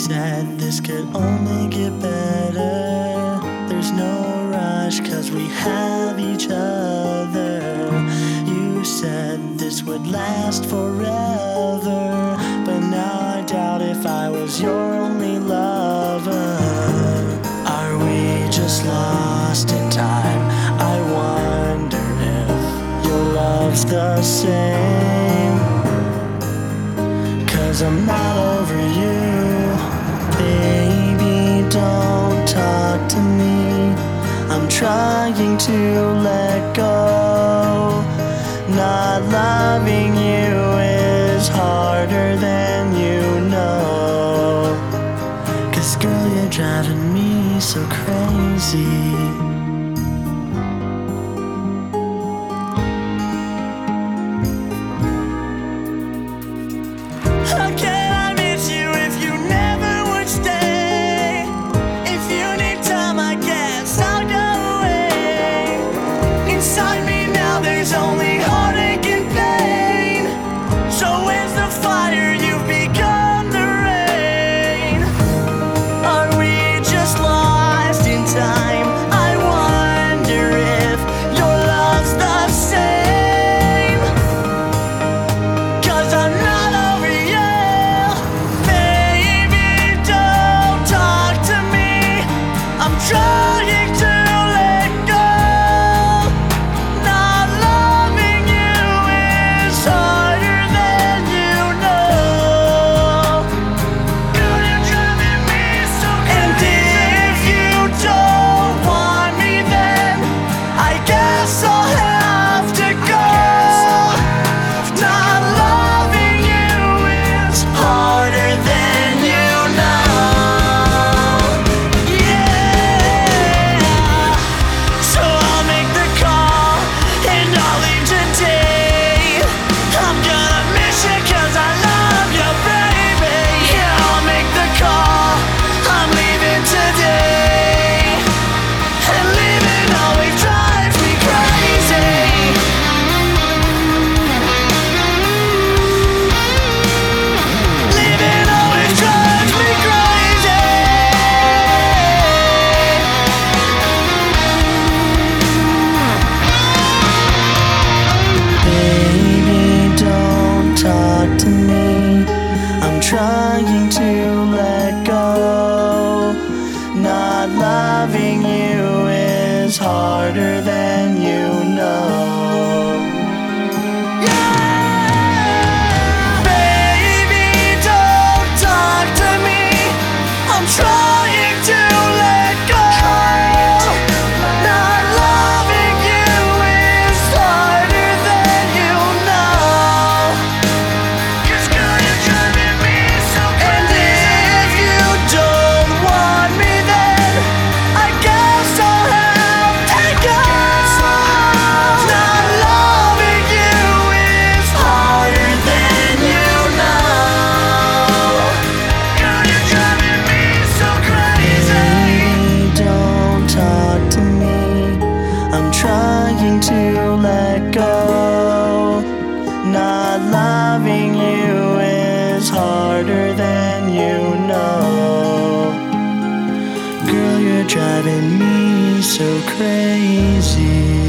said this could only get better. There's no rush 'cause we have each other. You said this would last forever, but now I doubt if I was your only lover. Are we just lost in time? I wonder if your love's the same. 'Cause I'm not over you. Baby, don't talk to me. I'm trying to let go. Not loving you is harder than you know. 'Cause girl, you're driving me so crazy. How can I miss you if you never would stay? If you need time, I guess I'll go away. Inside me now there's only heartache and pain. So where's the fire? You've become the rain. Are we just lost in time? I wonder if your love's the same. 'Cause I'm not over you. Baby, don't talk to me. I'm trying to let go. Not loving you is harder than you know. Girl, you're driving me so crazy. And if you don't want me, then I guess I'll have to go. Not loving you is harder than you know. Yeah. So I'll make the call and I'll leave today. I'm gonna miss you 'cause I love you, baby. Yeah, I'll make the call. I'm leaving today. And leaving always drives me crazy. Leaving always drives me crazy. Baby, don't talk to me. I'm trying to let go. Not loving you is harder than you know. Yeah! Baby, don't talk to me. I'm trying to let go. Not loving you is harder than you know. 'Cause girl, you're driving me so crazy. And if you don't want me, then I guess I'll have to go. Not loving you is harder than you know. Girl, you're driving me so crazy. Don't talk to me. I'm trying to let go. Not loving you is harder than you know. Girl, you're driving me so crazy.